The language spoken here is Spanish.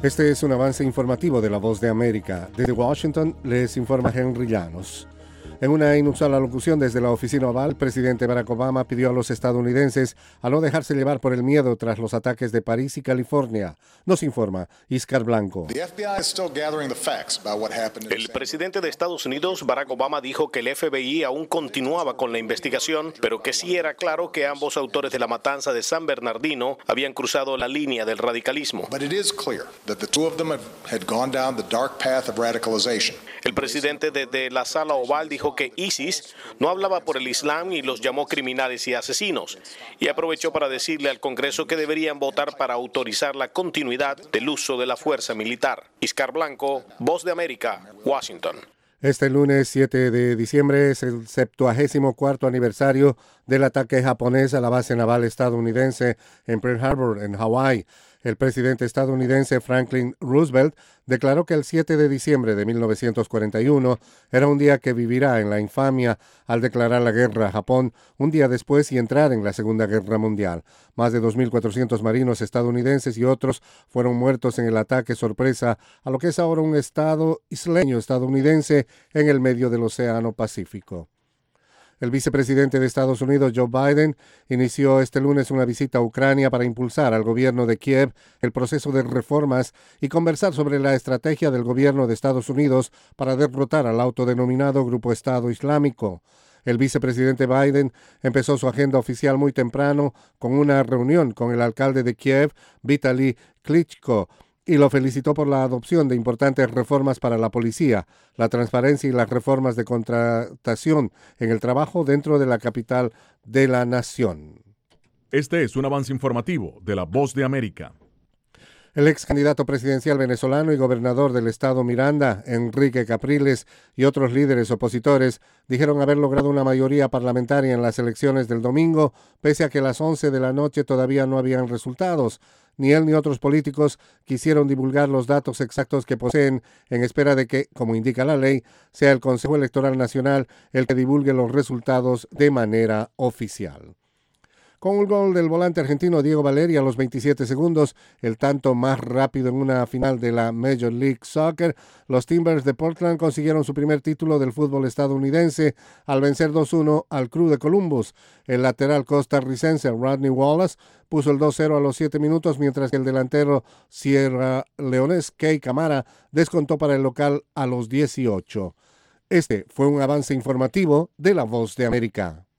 Este es un avance informativo de La Voz de América. Desde Washington les informa Henry Llanos. En una inusual alocución desde la oficina oval, el presidente Barack Obama pidió a los estadounidenses a no dejarse llevar por el miedo tras los ataques de París y California. Nos informa Iscar Blanco. El presidente de Estados Unidos, Barack Obama, dijo que el FBI aún continuaba con la investigación, pero que sí era claro que ambos autores de la matanza de San Bernardino habían cruzado la línea del radicalismo. El presidente desde la sala oval dijo que ISIS no hablaba por el Islam y los llamó criminales y asesinos, y aprovechó para decirle al Congreso que deberían votar para autorizar la continuidad del uso de la fuerza militar. Iscar Blanco, Voz de América, Washington. Este lunes 7 de diciembre es el 74º aniversario del ataque japonés a la base naval estadounidense en Pearl Harbor, en Hawái. El presidente estadounidense Franklin Roosevelt declaró que el 7 de diciembre de 1941 era un día que vivirá en la infamia al declarar la guerra a Japón un día después y entrar en la Segunda Guerra Mundial. Más de 2.400 marinos estadounidenses y otros fueron muertos en el ataque sorpresa a lo que es ahora un estado isleño estadounidense en el medio del Océano Pacífico. El vicepresidente de Estados Unidos, Joe Biden, inició este lunes una visita a Ucrania para impulsar al gobierno de Kiev el proceso de reformas y conversar sobre la estrategia del gobierno de Estados Unidos para derrotar al autodenominado Grupo Estado Islámico. El vicepresidente Biden empezó su agenda oficial muy temprano con una reunión con el alcalde de Kiev, Vitaly Klitschko, y lo felicitó por la adopción de importantes reformas para la policía, la transparencia y las reformas de contratación en el trabajo dentro de la capital de la nación. Este es un avance informativo de La Voz de América. El ex candidato presidencial venezolano y gobernador del estado Miranda, Enrique Capriles, y otros líderes opositores dijeron haber logrado una mayoría parlamentaria en las elecciones del domingo, pese a que a las 11 de la noche todavía no habían resultados. Ni él ni otros políticos quisieron divulgar los datos exactos que poseen en espera de que, como indica la ley, sea el Consejo Electoral Nacional el que divulgue los resultados de manera oficial. Con un gol del volante argentino Diego Valeri a los 27 segundos, el tanto más rápido en una final de la Major League Soccer, los Timbers de Portland consiguieron su primer título del fútbol estadounidense al vencer 2-1 al Crew de Columbus. El lateral costarricense Rodney Wallace puso el 2-0 a los 7 minutos, mientras que el delantero sierra leonés Kei Kamara descontó para el local a los 18. Este fue un avance informativo de La Voz de América.